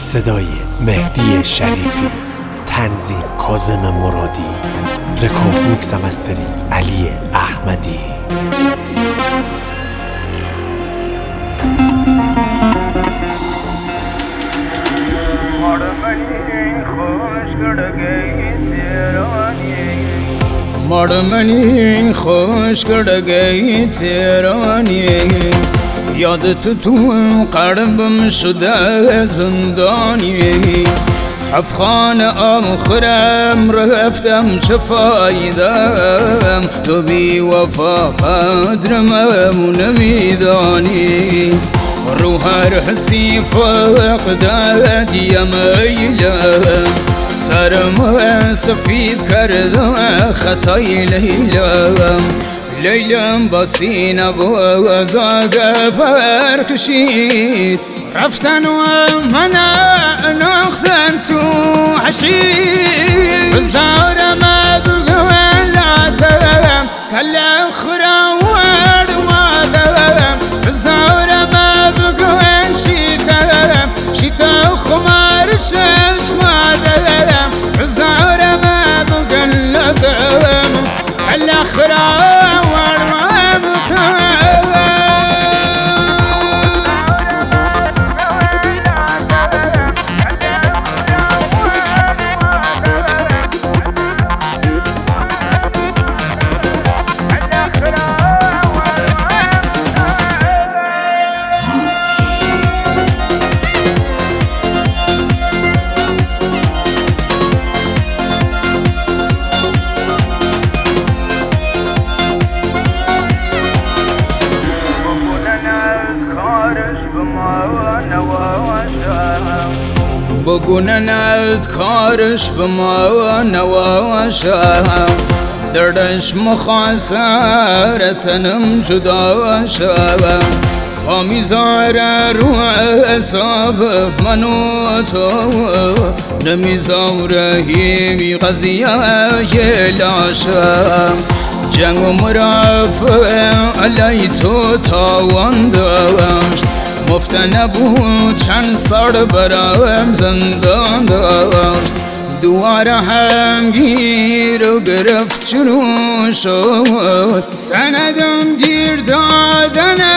صدای مهدی شریفی، تنظیم کاظم مرادی، رکورد میکس مسترینگ علی احمدی. مردمنی خوش کردگی تیرانی، یادت تو قلبم شده زندانی. افغان آخرم رفتم چه فایدم، تو بی وفا قدرم نمیدانی. رو هر حسی فقدت میلم، سرم سفید کرده خطای لیلم. لیلم با سینه بازاق برکشید، رفتن و من ناختن تو حشید. بزارم بگو لاتم کلا خراورد مادم، بزارم بگو شیتم خمار ششمادم، بزارم بگو لاتم کلا خراورد مادم. بگونند کارش به ما نواشم، دردش مخاصرتنم جدا شم. پا میذاره رو حساب منو تو، نمیذاره هیچ قضیه لاشم. جنگ و مرافع علی تو تاوان داشت، مفت نبود چند سال برایم زندان داشت. دوباره هم گیر و گرفت شروع شد، سندم گیر دادن